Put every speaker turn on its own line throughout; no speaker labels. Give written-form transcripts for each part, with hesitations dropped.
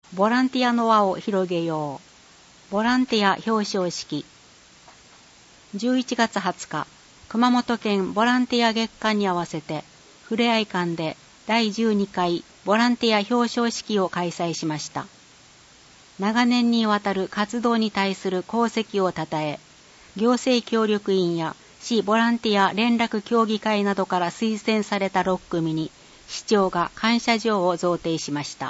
ボランティアの輪を広げよう。ボランティア表彰式。11月20日、熊本県ボランティア月間に合わせて、ふれあい館で第12回ボランティア表彰式を開催しました。長年にわたる活動に対する功績をたたえ、行政協力員や市ボランティア連絡協議会などから推薦された6組に、市長が感謝状を贈呈しました。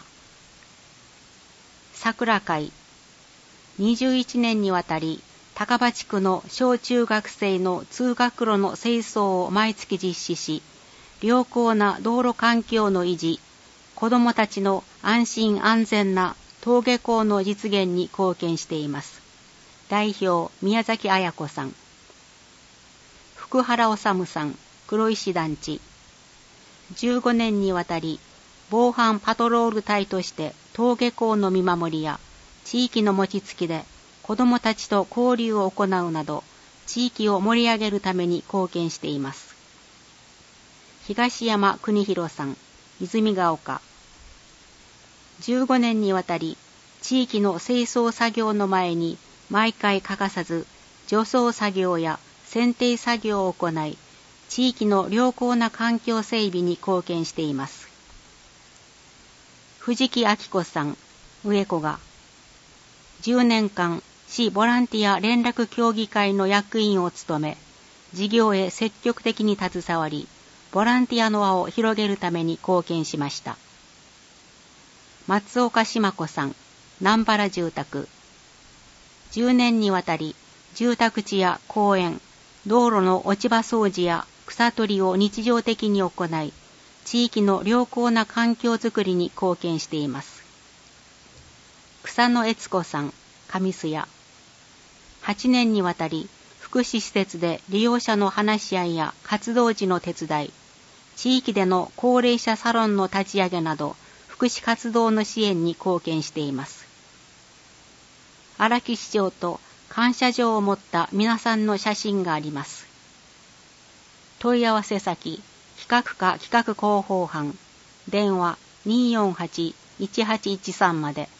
桜会。21年にわたり、高場地区の小中学生の通学路の清掃を毎月実施し、良好な道路環境の維持、子どもたちの安心安全な登下校の実現に貢献しています。代表、宮崎彩子さん。福原治さん、黒石団地。15年にわたり、防犯パトロール隊として登下校の見守りや、地域の餅つきで子どもたちと交流を行うなど、地域を盛り上げるために貢献しています。東山邦弘さん、泉ヶ丘。15年にわたり、地域の清掃作業の前に毎回欠かさず、除草作業や剪定作業を行い、地域の良好な環境整備に貢献しています。藤木明子さん、上古賀。10年間、市ボランティア連絡協議会の役員を務め、事業へ積極的に携わり、ボランティアの輪を広げるために貢献しました。松岡島子さん、南原住宅。10年にわたり、住宅地や公園、道路の落ち葉掃除や草取りを日常的に行い、地域の良好な環境づくりに貢献しています。草野悦子さん、上須屋。8年にわたり、福祉施設で利用者の話し合いや活動時の手伝い、地域での高齢者サロンの立ち上げなど、福祉活動の支援に貢献しています。荒木市長と感謝状を持った皆さんの写真があります。問い合わせ先、企画課企画広報班、電話248-1813まで。